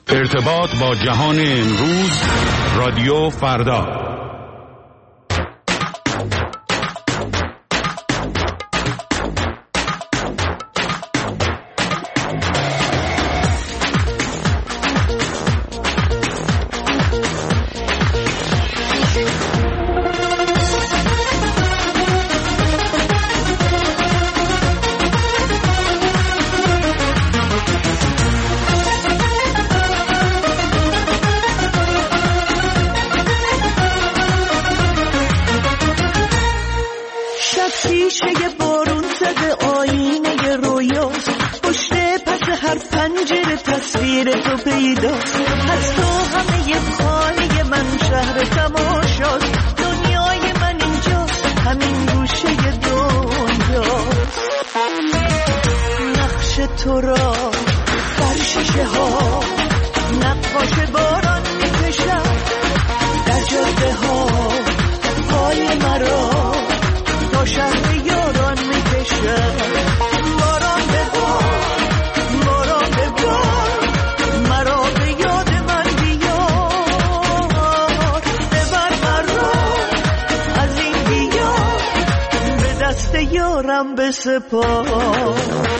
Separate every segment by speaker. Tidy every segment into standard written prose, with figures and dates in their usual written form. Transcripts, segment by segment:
Speaker 1: ارتباط با جهان امروز، رادیو فردا.
Speaker 2: تو را بر شیشه ها نقاش باران میکشد، در جاده ها پای مرا تا شهر یاران میکشد. باران به بار، باران به بار، مرا به یاد من بیار. ببر مرا از این دیار، به دست یارم بسپار.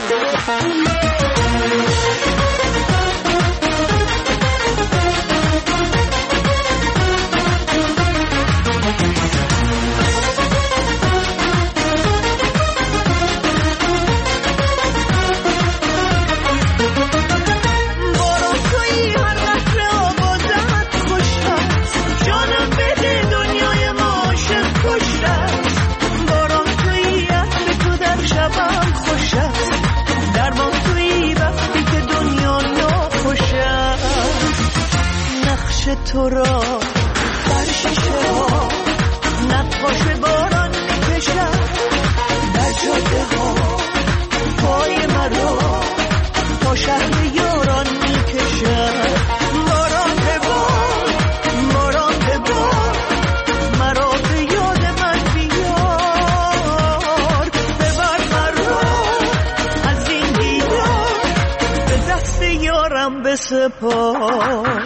Speaker 2: تو را در شیشه ها نقاش باران میکشد، در جاده ها پای مرا تا شهر یاران میکشد. باران به بار، باران به بار، مرا به یاد من بیار. ببر مرا از این دیدار، به دست یارم بسپار.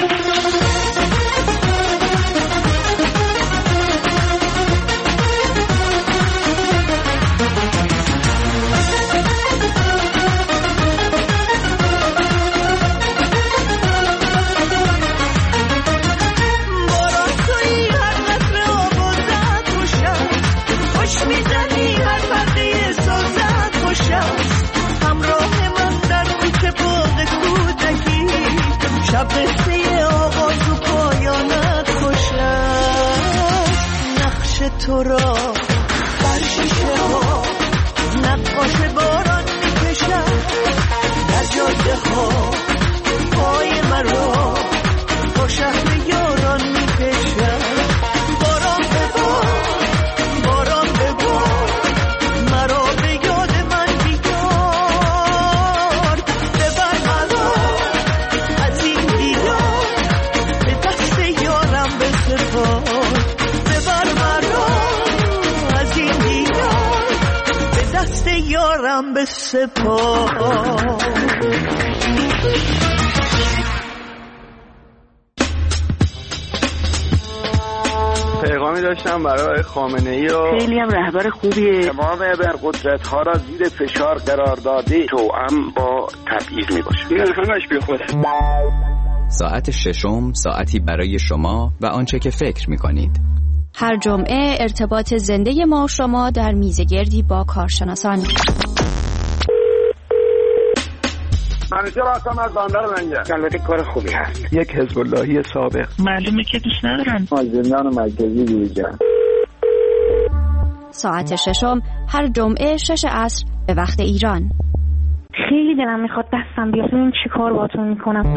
Speaker 2: شب قصه آغاز و پایانت خوش است. نقش تو را بر شیشه ها نقاش باران میکشد، در جاده ها پای مرا تا شهر یاران میکشد. باران به بار، باران به بار، مرا به یاد من بیار. ببر مرا از این دیدار، به دست یارم بسپار. ببر مرا از این دیدار، به دست یارم بسپار.
Speaker 3: پیغامی داشتم برای خامنه‌ای و
Speaker 4: خیلی هم رهبر خوبیه.
Speaker 3: تمام ابرقدرت‌ها را زیر فشار قرار داده، توأم با تبعیض میباشه. این همش بیخوده.
Speaker 5: ساعت ششم، ساعتی برای شما و آنچه که فکر میکنید.
Speaker 6: هر جمعه ارتباط زنده ما و شما در میزگردی با کارشناسان.
Speaker 3: منیجر هستم از بندر منجر. البته کار خوبی هست. یک حزب اللهی سابق.
Speaker 4: معلومه که دوست ندارن.
Speaker 3: از زندان مرکزی بیرون.
Speaker 6: ساعت ششم هر جمعه 6 عصر به وقت ایران.
Speaker 7: خیلی دلم میخواد دستم بیاد ببینم چی کار باهاتون میکنم.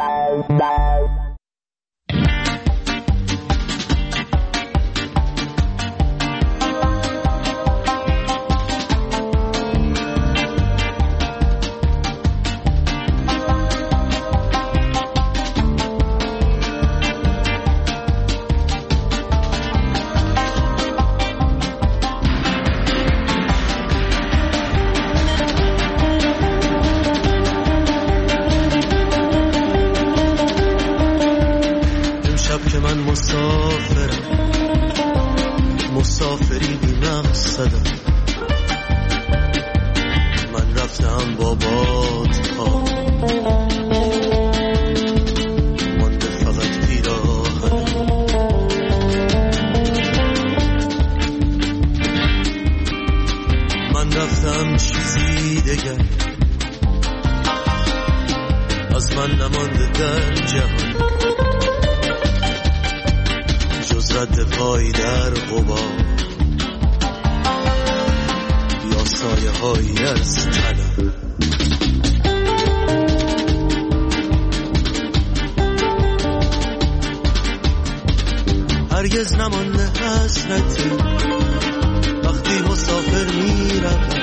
Speaker 8: از من نمانده در جهان جز رد پای در غبار یا سایه هایی از طلا. هرگز نمانده حسرتی وقتی مسافر می‌روم،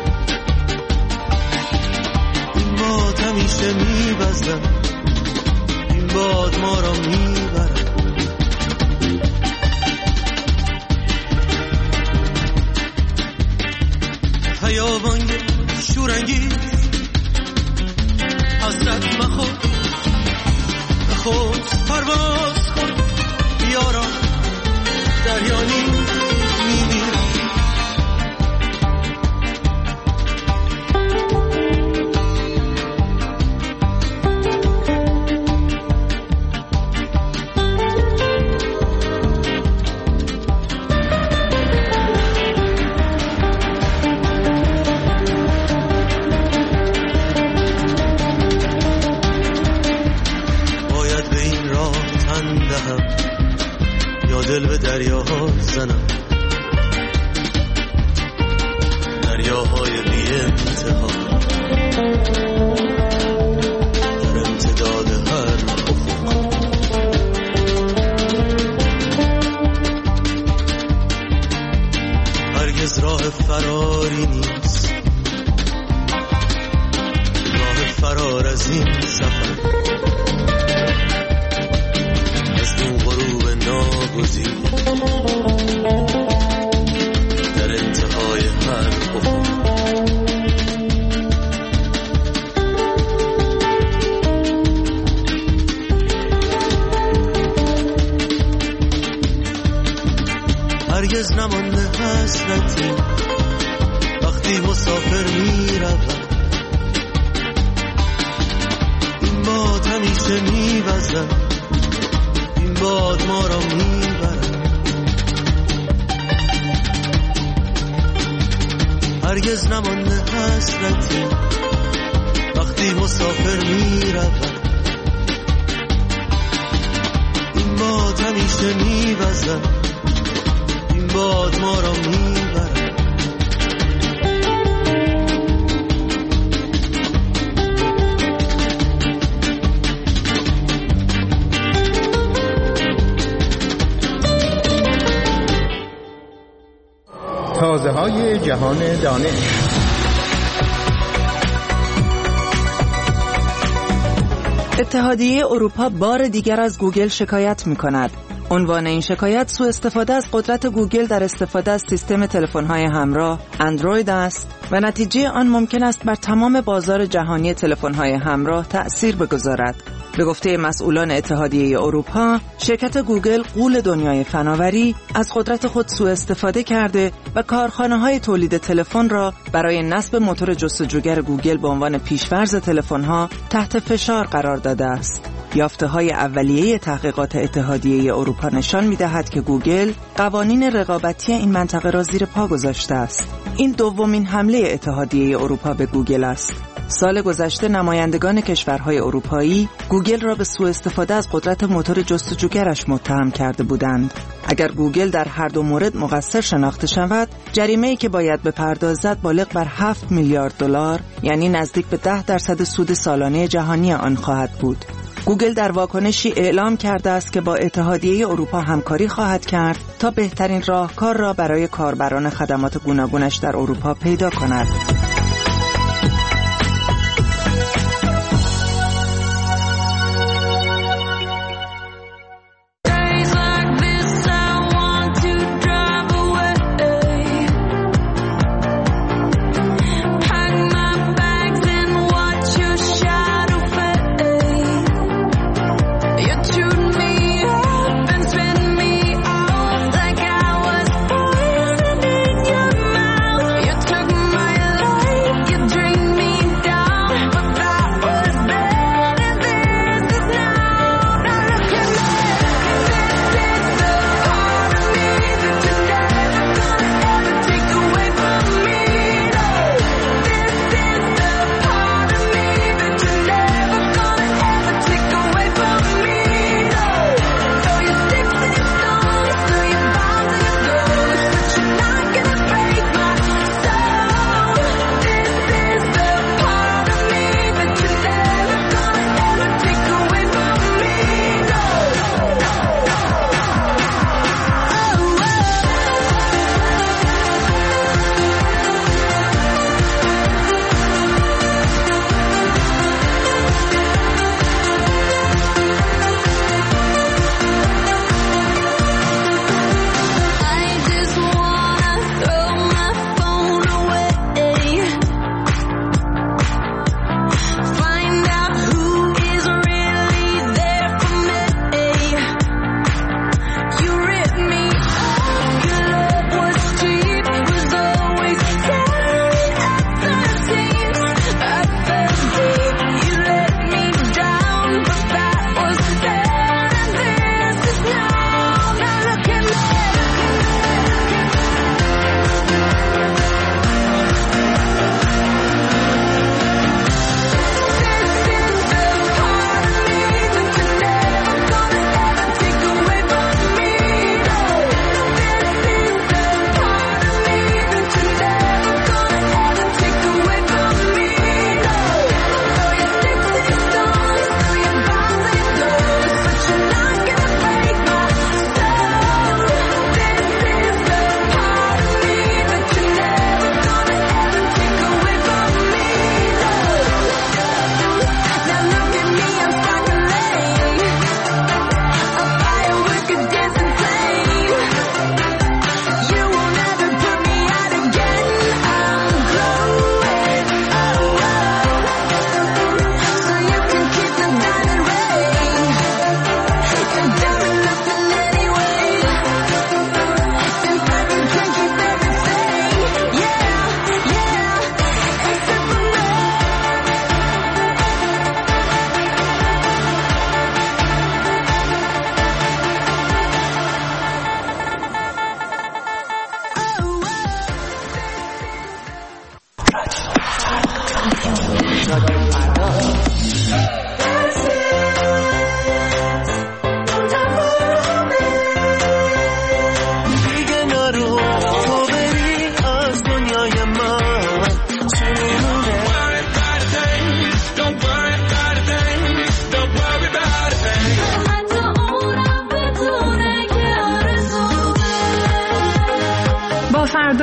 Speaker 8: این باد همیشه می‌وزد، این باد ما را می‌برد. خیابان شورانگیز حسرت مخور خود پرواز کن بیارم دریانی میمیرم. باید به این راه تن دهم یا دل به دریاها زنم، دریاهای بی انتها در امتداد هر افق. هرگز راه فراری نیست، راه فرار از این سفر از این غروب ناگزیر در انتهای هر افق. هرگز نمانده حسرتی وقتی مسافر می‌روم، این باد همیشه می‌وزد، این باد ما را میبرد. هرگز نمانده حسرتی وقتی مسافر میروم، این باد همیشه میوزد، این باد ما را میبرد.
Speaker 9: تازه‌های جهان دانش.
Speaker 10: اتحادیه اروپا بار دیگر از گوگل شکایت می‌کند. عنوان این شکایت سوء استفاده از قدرت گوگل در استفاده از سیستم تلفن‌های همراه اندروید است و نتیجه آن ممکن است بر تمام بازار جهانی تلفن‌های همراه تأثیر بگذارد. به گفته مسئولان اتحادیه اروپا، شرکت گوگل غول دنیای فناوری از قدرت خود سوء استفاده کرده و کارخانه‌های تولید تلفن را برای نصب موتور جستجوگر گوگل به عنوان پیش‌فرض تلفن‌ها تحت فشار قرار داده است. یافته‌های اولیه تحقیقات اتحادیه اروپا نشان می‌دهد که گوگل قوانین رقابتی این منطقه را زیر پا گذاشته است. این دومین حمله اتحادیه اروپا به گوگل است. سال گذشته نمایندگان کشورهای اروپایی گوگل را به سوء استفاده از قدرت موتور جستجوگرش متهم کرده بودند. اگر گوگل در هر دو مورد مقصر شناخته شود، جریمه‌ای که باید بپردازد بالغ بر 7 میلیارد دلار، یعنی نزدیک به 10% سود سالانه جهانی آن خواهد بود. گوگل در واکنشی اعلام کرده است که با اتحادیه اروپا همکاری خواهد کرد تا بهترین راهکار را برای کاربران خدمات گوناگونش در اروپا پیدا کند.
Speaker 11: my love.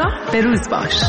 Speaker 11: همراه به روز باش.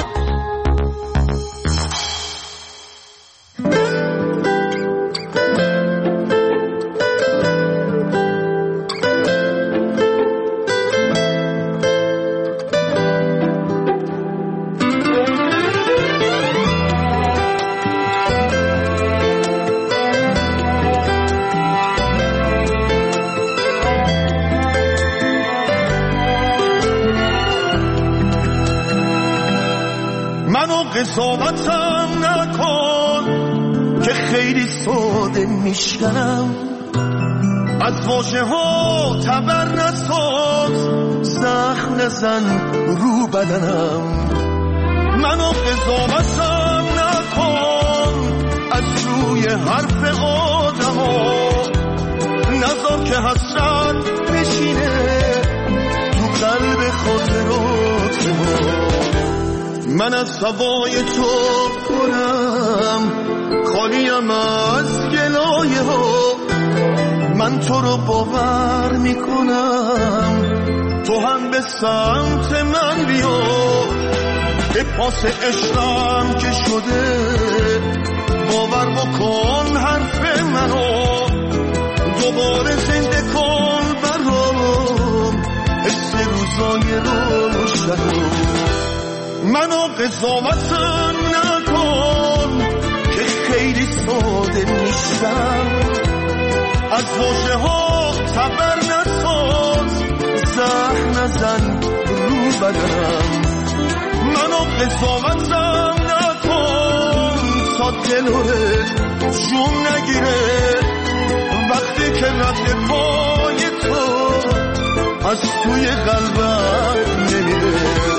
Speaker 12: قضاوتم نکن که خیلی ساده میشکنم، از واژه ها تبر نساز، زخم نزن رو بدنم. منو قضاوتم نکن از روی حرف آدم ها، نذار که حسرت بشینه تو قلب خاطرات ما. من از هوای تو پرم، خالیم از گلایه ها، من تو رو باور میکنم، تو هم به سمت من بیا، به پاس عشقم که شده باور بکن حرف منو، دوباره زنده کن برام حس روزای روشنو. منو قضاوتم نکن که خیلی ساده نیستم، از واژه ها تبر نساز، زخم نزن رو بدنم. منو قضاوتم نکن تا دلوره جون نگیره، وقتی که رد پای تو از توی قلبم نمیره.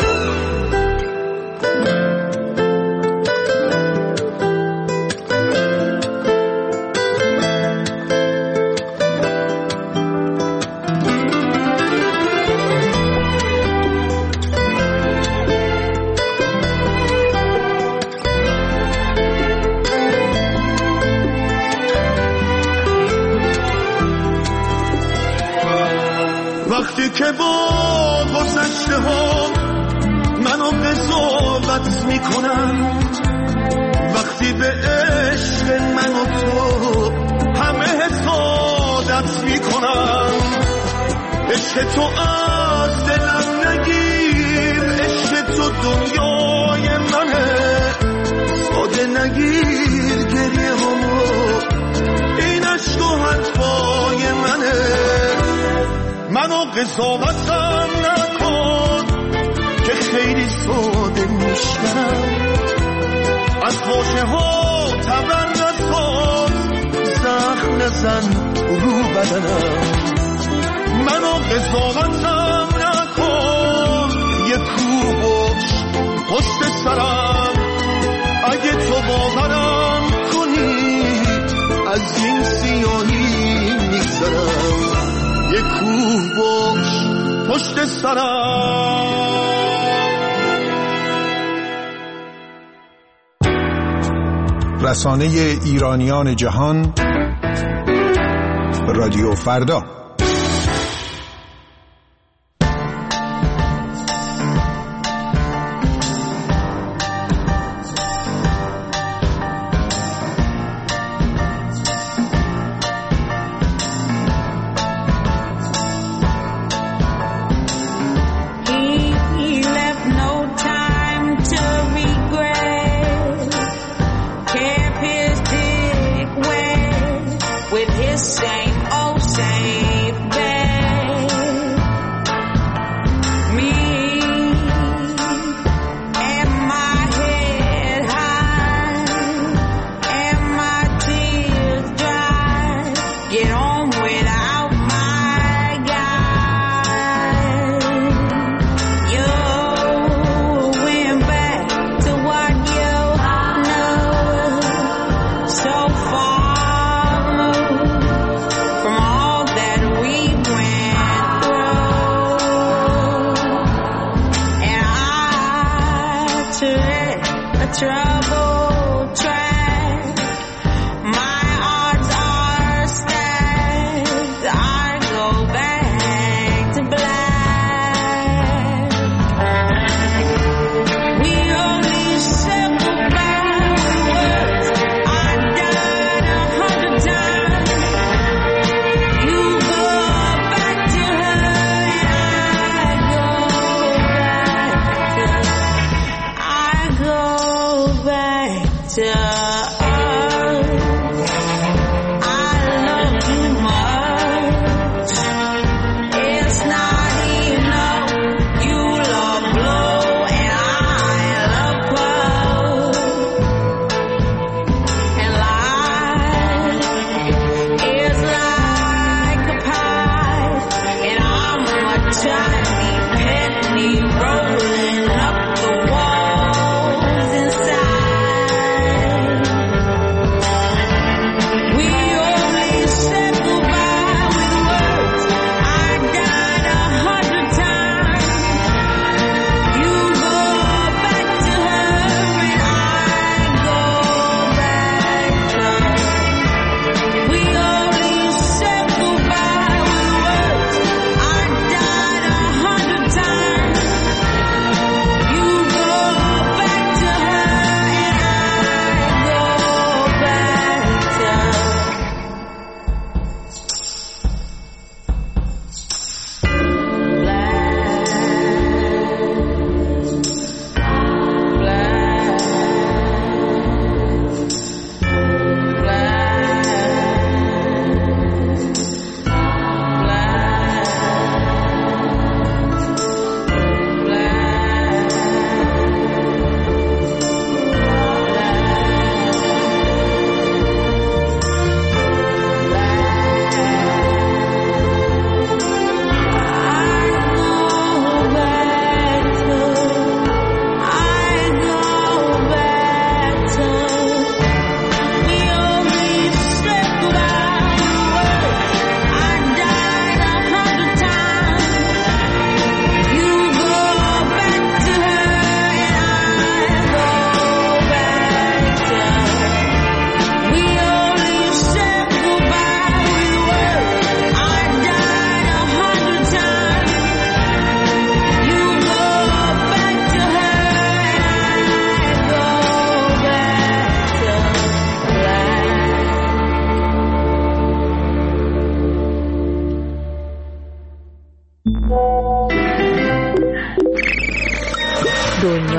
Speaker 12: وقتی که با گذشته ها منو قضاوت میکنن، وقتی به عشق من و تو همه حسادت میکنن، عشق تو از دلم نگیر، عشق تو دنیای منه، ساده نگیر گریه همو، این عشق و حرفای منه. منو قضاوتم نکن که خیلی ساده میشنم، از واژه ها تبر نساز، زخم نزن رو بدنم. منو قضاوتم نکن، یه کو باش پشت سرم، اگه تو باورم کنی از این سیاهی میگذرم. یه کوه باش پشت سرم.
Speaker 9: رسانه ایرانیان جهان، رادیو فردا.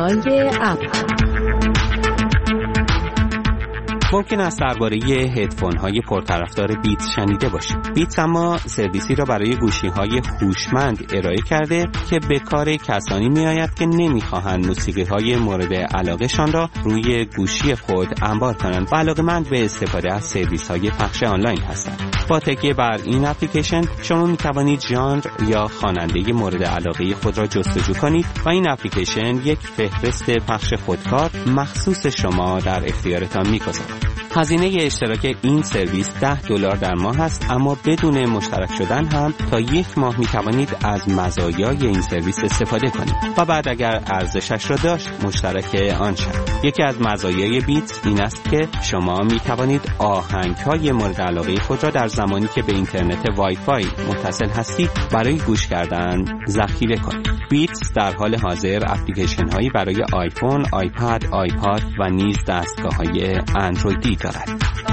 Speaker 6: دنیای اپ.
Speaker 11: ممکن است درباره هدفون‌های پرطرفدار بیتس شنیده باشید. بیتس اما سرویسی را برای گوشی‌های هوشمند ارائه کرده که به کار کسانی می‌آید که نمی‌خواهند موسیقی‌های مورد علاقه‌شان را روی گوشی خود انبار کنند و علاقه‌مند به استفاده از سرویس‌های پخش آنلاین هستند. با تکیه بر این اپلیکیشن شما می‌توانید ژانر یا خواننده مورد علاقه خود را جستجو کنید و این اپلیکیشن یک فهرست پخش خودکار مخصوص شما در اختیارتان می‌گذارد. هزینه اشتراک این سرویس $10 در ماه است، اما بدون مشترک شدن هم تا 1 ماه می توانید از مزایای این سرویس استفاده کنید و بعد اگر ارزشش را داشت مشترک آن شد. یکی از مزایای بیتس این است که شما می توانید آهنگ‌های مورد علاقه خود را در زمانی که به اینترنت وای فای متصل هستید برای گوش کردن ذخیره کنید. بیتس در حال حاضر اپلیکیشن هایی برای آیفون، آیپد، آیپاد و نیز دستگاه های اندرویدی دارد.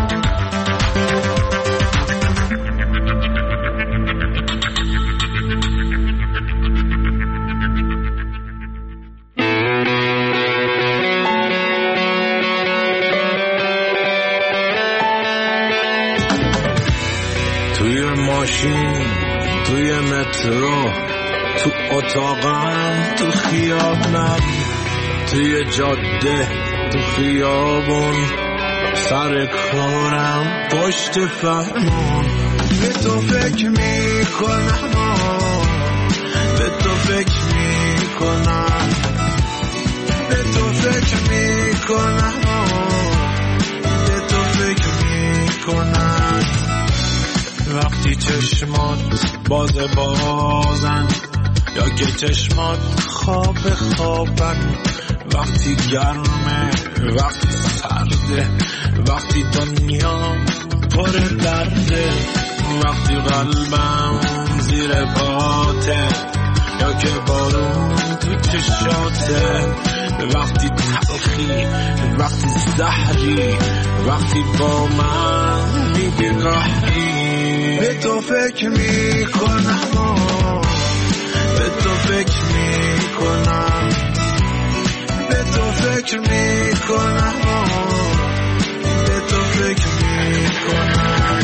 Speaker 13: توی ماشین، توی مترو، تو اتاقم، تو خیابونم، توی جاده، تو خیابون، سر کارم، پشت فرمون. به تو فکر میکنم، به تو فکر میکنم، به تو فکر میکنم، به تو فکر میکنم. وقتی چشمات بازن یا که چشمات خوابن، وقتی گرمه، وقتی سرده، وقتی دنیا پر درده، وقتی قلبم زیر پاته یا که بارون تو چشاته، وقتی تلخی، وقتی زهری، وقتی با من بی‌راهی. به تو فکر میکنم، به تو فکر میکنم، به تو فکر میکنم، به تو فکر میکنم.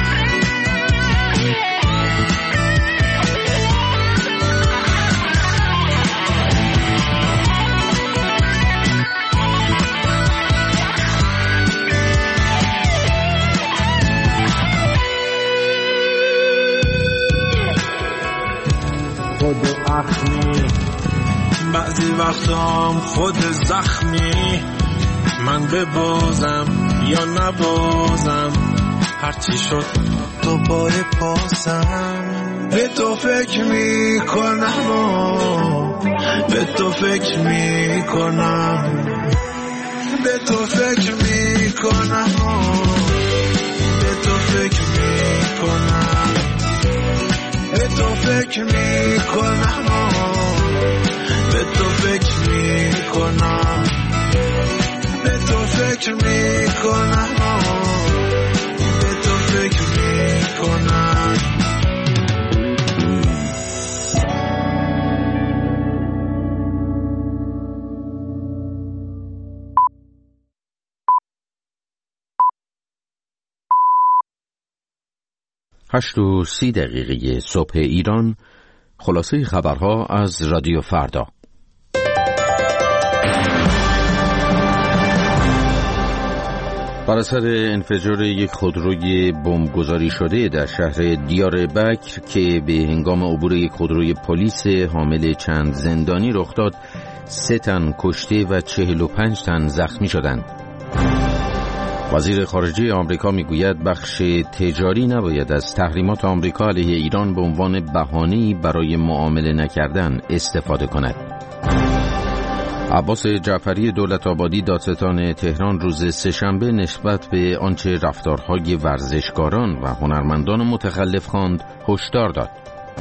Speaker 13: خود اخمی، بعضی وقتام خود زخمی، من ببازم یا نبازم، هرچی شد دوباره پاسم. به تو فکر میکنم، به تو فکر میکنم، به تو فکر میکنم، به تو فکر میکنم، به تو فکر میکنم، به تو فکر میکنم، به تو فکر میکنم، به تو فکر میکنم.
Speaker 1: هشت و 30 دقیقه صبح ایران. خلاصه خبرها از رادیو فردا. بر اثر انفجار یک خودروی بمبگذاری شده در شهر دیاربکر که به هنگام عبور یک خودروی پلیس حامل چند زندانی رخ داد، 3 تن کشته و 45 تن زخمی شدند. وزیر خارجه آمریکا میگوید بخش تجاری نباید از تحریمات آمریکا علیه ایران به عنوان بهانه‌ای برای معامله نکردن استفاده کند. عباس جعفری دولت‌آبادی دادستان تهران روز سه‌شنبه نسبت به آنچه رفتارهای ورزشکاران و هنرمندان متخلف خواند هشدار داد.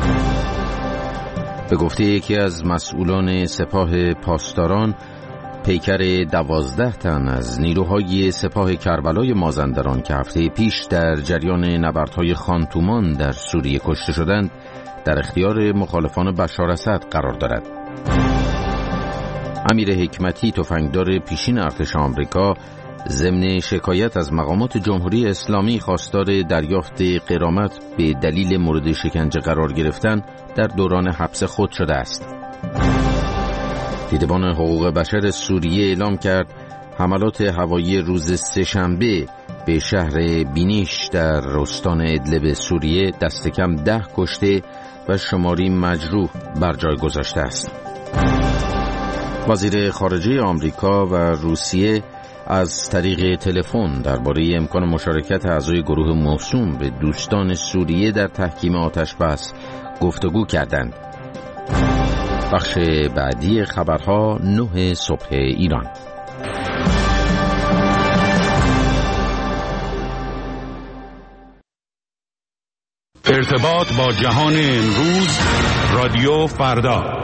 Speaker 1: به گفته یکی از مسئولان سپاه پاسداران، پیکر 12 تن از نیروهای سپاه کربلای مازندران که هفته پیش در جریان نبردهای خانتومان در سوریه کشته شدند در اختیار مخالفان بشار اسد قرار دارد. امیر حکمتی تفنگدار پیشین ارتش آمریکا ضمن شکایت از مقامات جمهوری اسلامی خواستار دریافت غرامت به دلیل مورد شکنجه قرار گرفتن در دوران حبس خود شده است. دیدبان حقوق بشر سوریه اعلام کرد حملات هوایی روز سه‌شنبه به شهر بینیش در استان ادلب سوریه دست کم 10 کشته و شماری مجروح بر جای گذاشته است. وزیر خارجه آمریکا و روسیه از طریق تلفن درباره امکان مشارکت اعضای گروه موسوم به دوستان سوریه در تحکیم آتش‌بس گفتگو کردند. بخش بعدی خبرها 9 صبح ایران.
Speaker 14: ارتباط با جهان امروز، رادیو فردا.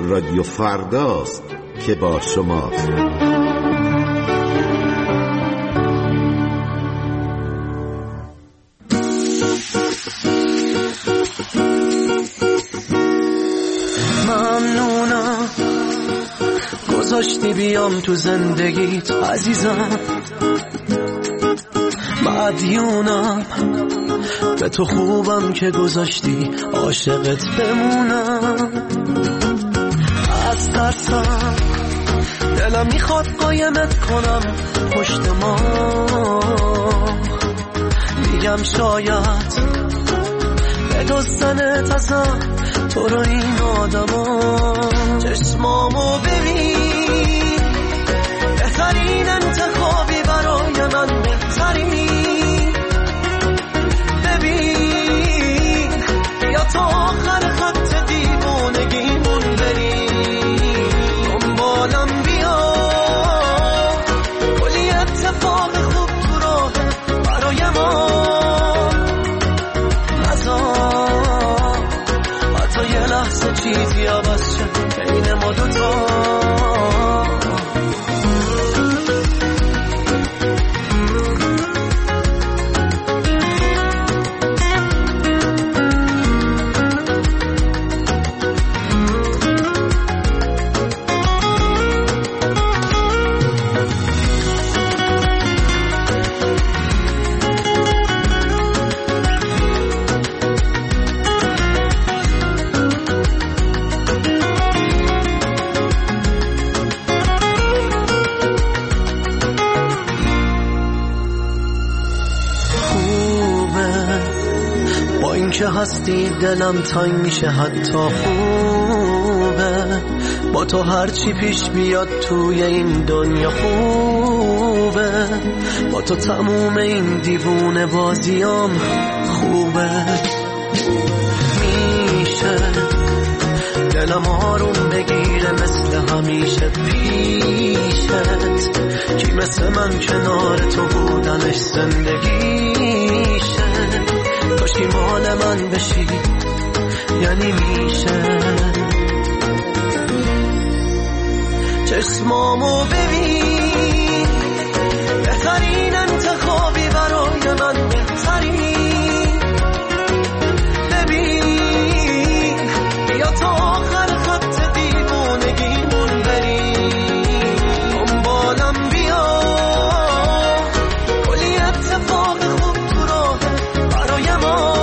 Speaker 15: رادیو فرداست که با شماست.
Speaker 2: ممنونم گذاشتی بیام تو زندگیت عزیزم، مدیونم به تو خوبم که گذاشتی عاشقت بمونم. از ترسم دلم میخواد قایمت کنم پشت ما، میگم شاید بدزدنت ازم تو رو این آدما. چشمامو ببین، بهترین انتخابی برای من، بهترین. ببین یا تا آخر خط دیوانگیمون بریم، دنبالم بیا، کلی اتفاق خوب تو راه برای ما. نذار حتی یه لحظه چیزی عوض شد بین ما دوتا. که هستی دلم تنگ میشه، حتی خوبه با تو هرچی پیش بیاد توی این دنیا خوبه. با تو تموم این دیوونه بازیام خوبه. میشه دلم آروم بگیره مثل همیشه پیشت، کی مثل من کنار تو بودنش زندگیشه. کاشکی مال من بشی یعنی میشه. چشمامو ببین، بهترین انتخابی برای من، بهترین. ببین یا تا آخر خط دیوانگیمون بریم، دنبالم بیا، کلی اتفاق خوب تو راه برای ما.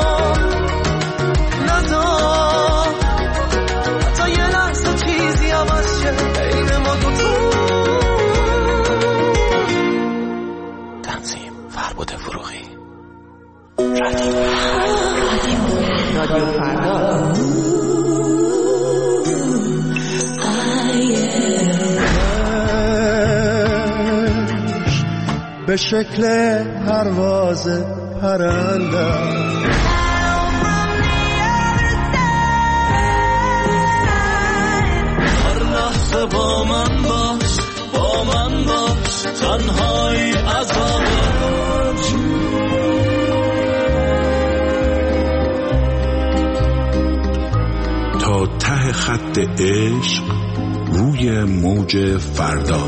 Speaker 2: نذار حتی یه لحظه چیزی عوض شه بین ما دوتا. تنظیم فربود فروغی، رادیو فردا.
Speaker 12: به شکل پرواز پرنده
Speaker 2: هر لحظه با من باش، با من باش، تنهایی عذابش.
Speaker 14: تا ته خط عشق روی موج فردا.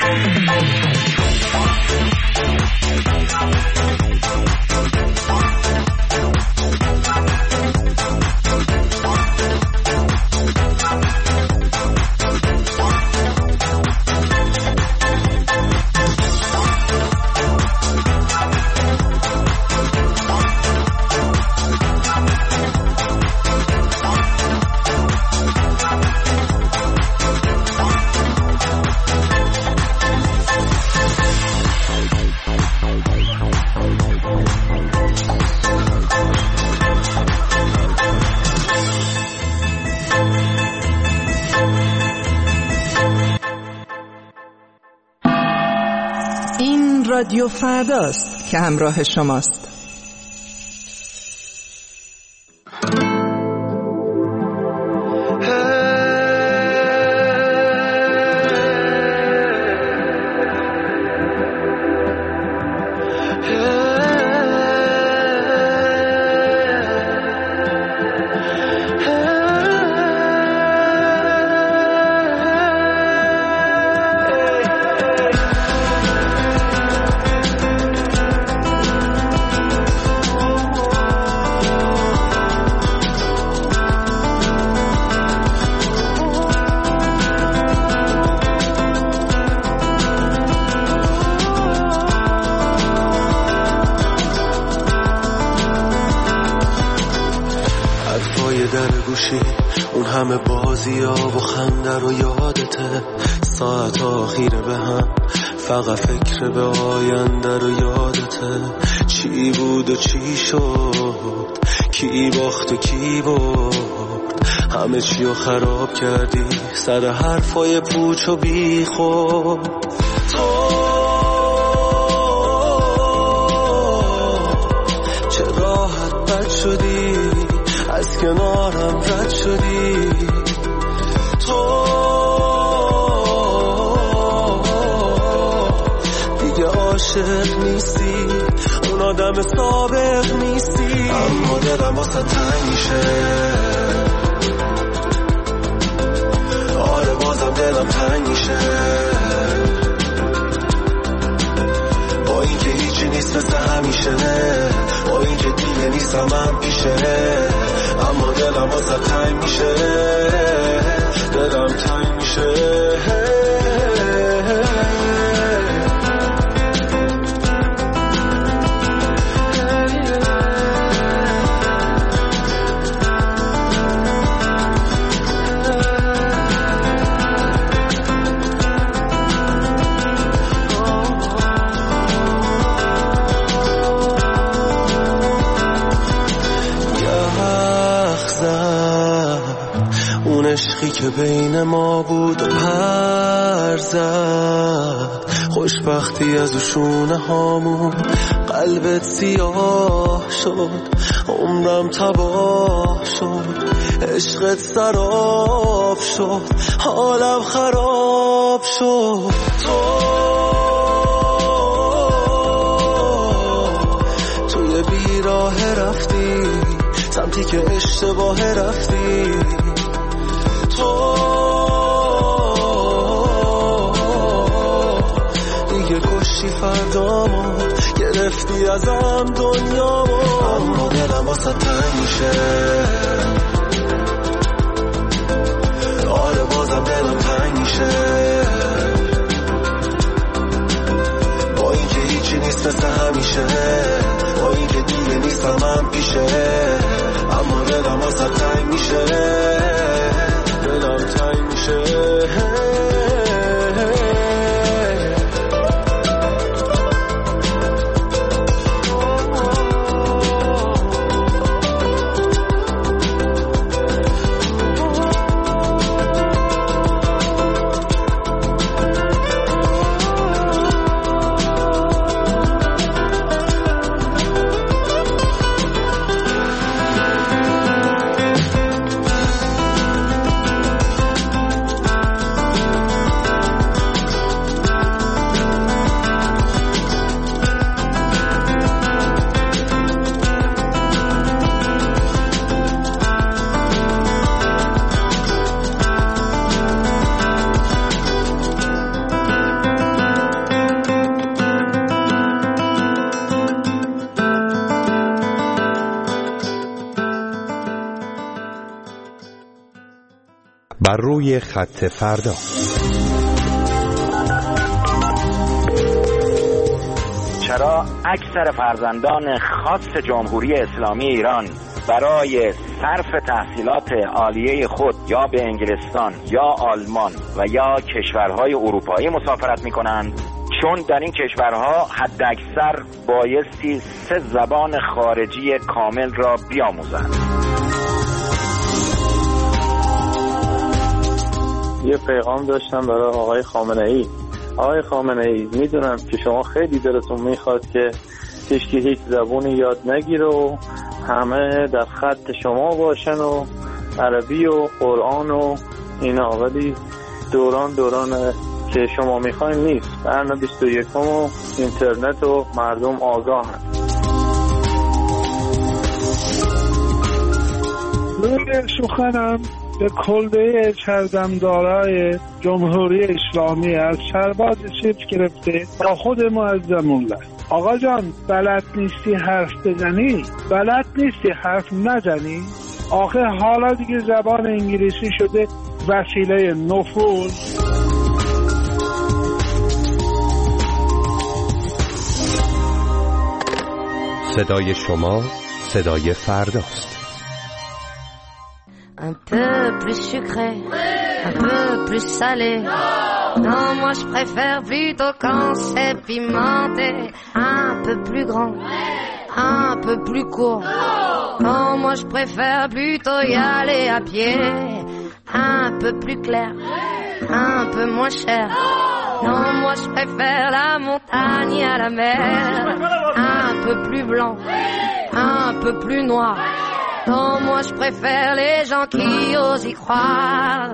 Speaker 10: رادیو فرداست که همراه شماست.
Speaker 2: اون همه بازی ها و خنده رو یادته، ساعت آخیره به هم فقط فکر به آینده رو یادته. چی بود و چی شد، کی باخت و کی برد، همه چی رو خراب کردی سر حرفای پوچ و بی خود. تو چه راحت بد شدی، از کنارم رد شدی. تو دیگه عاشق نیستی، اون آدم سابق نیستی. اما دلم واسه تنگ میشه، آره بازم دلم تنگ میشه. با اینکه هیچی نیست مثل همیشه، با اینکه دیگه نیستم من پیشه، اما دلم واسه تنگ میشه، دلم تنگ میشه. عشقی که بین ما بود و پر زد، خوشبختی از شونه هامون قلبت سیاه شد، عمرم تباه شد، عشقت سراب شد، حالم خراب شد. توی بیراه رفتی سمتی که اشتباه رفتی. تو دیگه کشتی فردامو، گرفتی ازم دنیامو. اما دلم واسه تنگ میشه، آره بازم دلم تنگ میشه. با اینکه هیچی نیست مثل همیشه، با اینکه دیگه نیستم من پیشه، اما دلم واسه تنگ میشه، دلم تنگ میشه.
Speaker 16: بر روی خط فردا.
Speaker 17: چرا اکثر فرزندان خاص جمهوری اسلامی ایران برای صرف تحصیلات عالیه خود یا به انگلستان یا آلمان و یا کشورهای اروپایی مسافرت می کنند؟ چون در این کشورها حداکثر بایستی 3 زبان خارجی کامل را بیاموزند.
Speaker 18: یه پیغام داشتم برای آقای خامنه‌ای. آقای خامنه‌ای، میدونم که شما خیلی دلتون میخواد که هیچ زبونی یاد نگیره و همه در خط شما باشن و عربی و قرآن و اینا، ولی دوران که شما میخواین نیست. قرن 21 و اینترنت و مردم آگاهن.
Speaker 19: روی سخنم به کلبه چردمدارای جمهوری اسلامی از شربات سیب گرفته با خود معظم‌الله. آقا جان، بلد نیستی حرف بزنی؟ بلد نیستی حرف نزنی؟ آخه حالا دیگه زبان انگلیسی شده وسیله نفوذ.
Speaker 16: صدای شما صدای فرداست.
Speaker 20: Un peu plus sucré, un peu plus salé. Non, moi je préfère plutôt quand c'est pimenté. Un peu plus grand, un peu plus court. Non, moi je préfère plutôt y aller à pied. Un peu plus clair, un peu moins cher. Non, moi je préfère la montagne à la mer. Un peu plus blanc, un peu plus noir. Non, moi je préfère les gens qui osent y croire.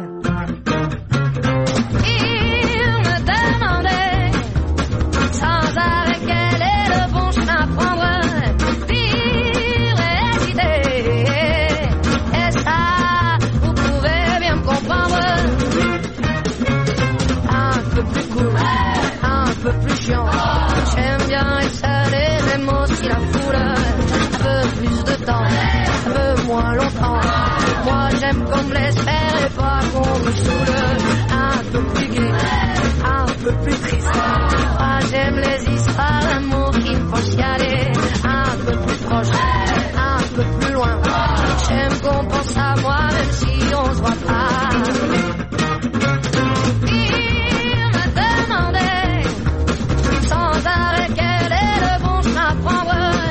Speaker 20: Ils me demandaient sans arrêt quel est le bon chemin à prendre. Vivre et hésiter, et ça, vous pouvez bien me comprendre. Un peu plus cool, un peu plus chiant. J'aime bien être seul et j'aime aussi la foule. Un peu plus de temps, un peu moins longtemps. Moi j'aime qu'on me laisse faire et pas qu'on me saoule. Un peu plus gai, un peu plus triste. Moi j'aime les histoires d'amour qui me font chialer. Un peu plus proche, un peu plus loin. J'aime qu'on pense à moi même si on se voit pas. Il me demandait sans arrêt quel est le bon chemin à prendre.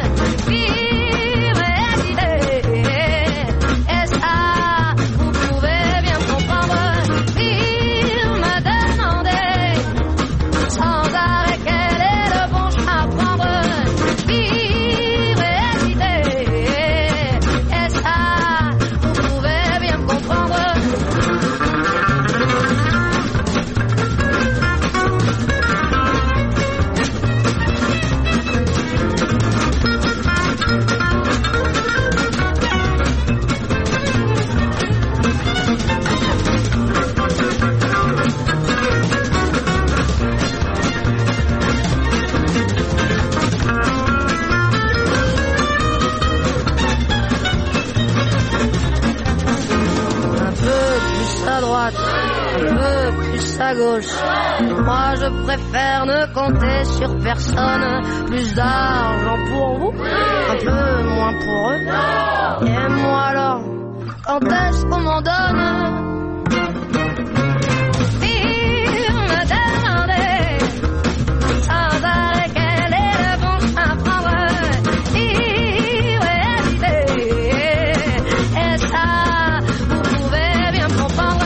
Speaker 20: À gauche, moi je préfère ne compter sur personne. Plus d'argent pour vous, un peu moins pour eux. Et moi alors, quand est-ce qu'on m'en donne? Il me demandait sans arrêt quel est le bon chemin à prendre. Il hésiter, et ça, vous pouvez bien comprendre.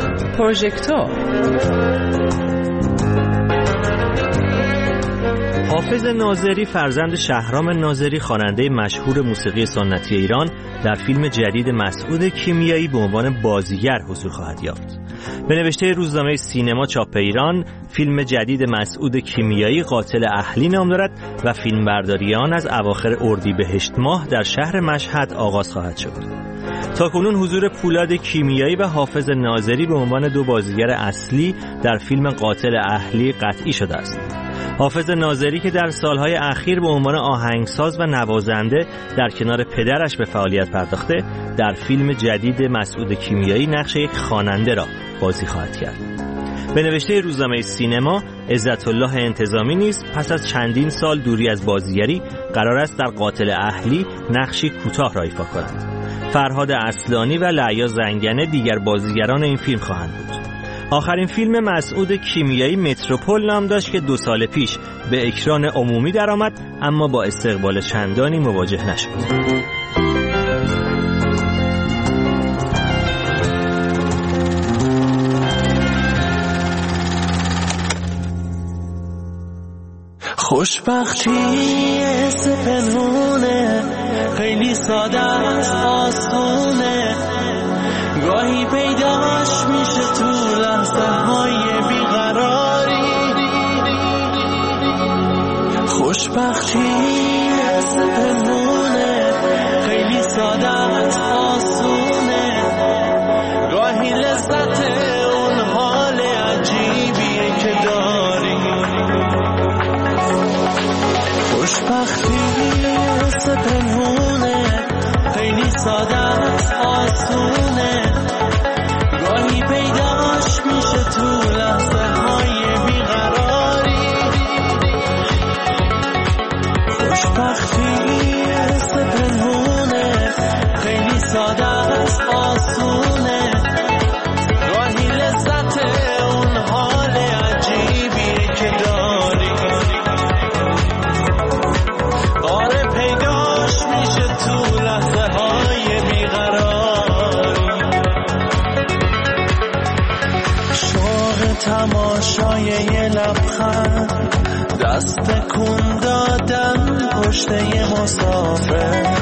Speaker 10: پروژکتور
Speaker 21: حافظ ناظری فرزند شهرام ناظری خواننده مشهور موسیقی سنتی ایران در فیلم جدید مسعود کیمیایی به عنوان بازیگر حضور خواهد یافت. به نوشته روزنامه سینما چاپ ایران، فیلم جدید مسعود کیمیایی قاتل اهلی نام دارد و فیلمبرداری آن از اواخر اردیبهشت ماه در شهر مشهد آغاز خواهد شد. تاکنون حضور پولاد کیمیایی و حافظ ناظری به عنوان دو بازیگر اصلی در فیلم قاتل اهلی قطعی شده است. حافظ ناظری که در سالهای اخیر به عنوان آهنگساز و نوازنده در کنار پدرش به فعالیت پرداخته، در فیلم جدید مسعود کیمیایی نقش یک خواننده را بازی خواهد کرد. به نوشته روزنامه سینما، عزت الله انتظامی نیز پس از چندین سال دوری از بازیگری قرار است در قاتل اهلی نقشی کوتاه را ایفا کند. فرهاد اصلانی و لعیا زنگنه دیگر بازیگران این فیلم خواهند بود. آخرین فیلم مسعود کیمیایی متروپول نام داشت که 2 سال پیش به اکران عمومی درآمد، اما با استقبال چندانی مواجه نشد.
Speaker 2: خوشبختی حس پنهونه، خیلی ساده است، آسونه، گاهی پیداش میشه تو لحظه های بیقراری. خوشبختی حس پنهونه، خیلی ساده است، آسونه، گاهی لذت اون حال عجیبیه که داری. خوشبختی حس پنهونه، خیلی ساده است، آسونه، گاهی پیداش میشه تو لحظه های بیقراری. خوشبختی حس پنهونه، خیلی ساده است، آسونه، گاهی لذت اون حال عجیبیه که داری. آره پیداش میشه تو لحظه های بیقراری. شوق تماشای یه لبخند، دست کن دادن پشت یه مسافر،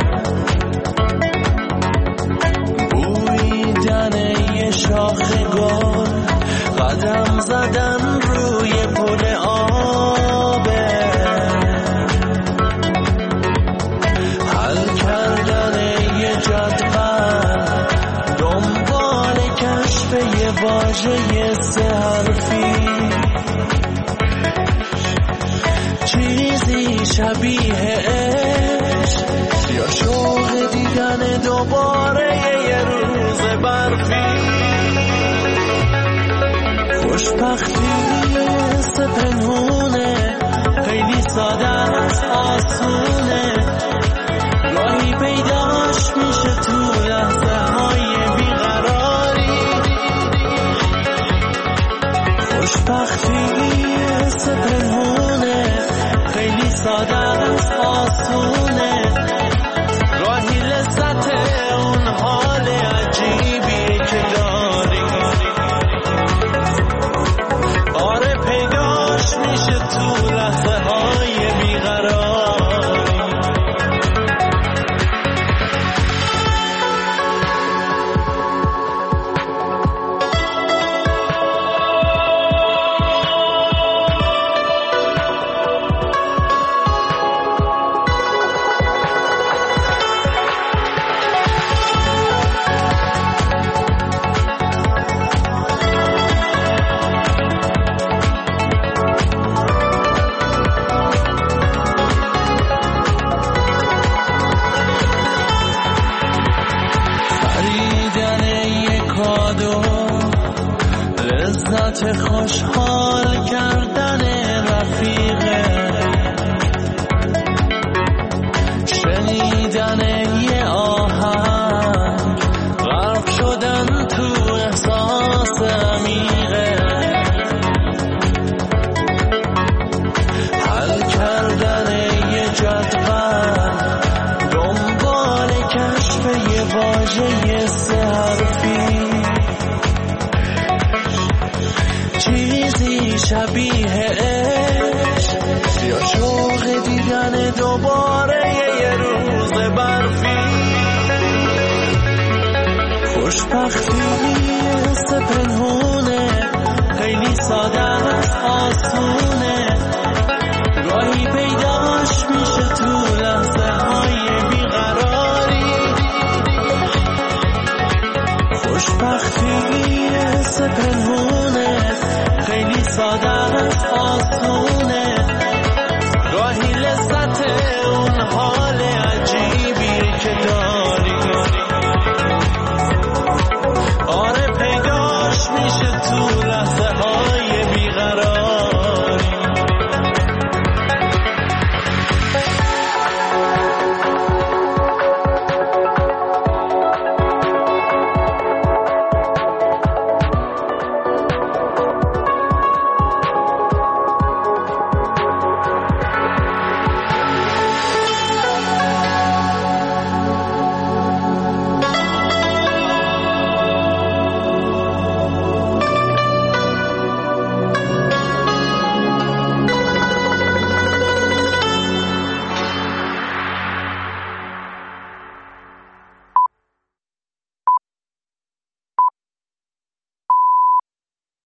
Speaker 2: بویدن یه شاخ گل، قدم زدن روی پل آبه، حل کردن یه جدول، دنبال کشف یه واژه 3 حرفی، چیزی شبیه عشق یا شوق دیدن دوباره یه روز برفی. خوشبختی حس پنهونه، خیلی ساده است، آسونه، گاهی پیداش میشه تو لحظه های بیقراری. خوشبختی حس پنهونه، خیلی ساده است، آسونه، گاهی لذت اون حال عجیبیه که داری. آره پیداش میشه تو لحظه های بیقراری. خوشحال کردن رفیقه، شنیدن یه آهنگ، غرق شدن تو احساس عمیقه، حل کردن یه جدول، دنبال کشف یه واژه 3 حرفی، چیزی شبیه عشق یا شوق دیدن دوباره یه روز برفی. خوشبختی حس پنهونه، خیلی ساده است، آسونه، گاهی پیداش میشه تو لحظه های بیقراری. خوشبختی حس پنهونه، خیلی ساده است، آسونه،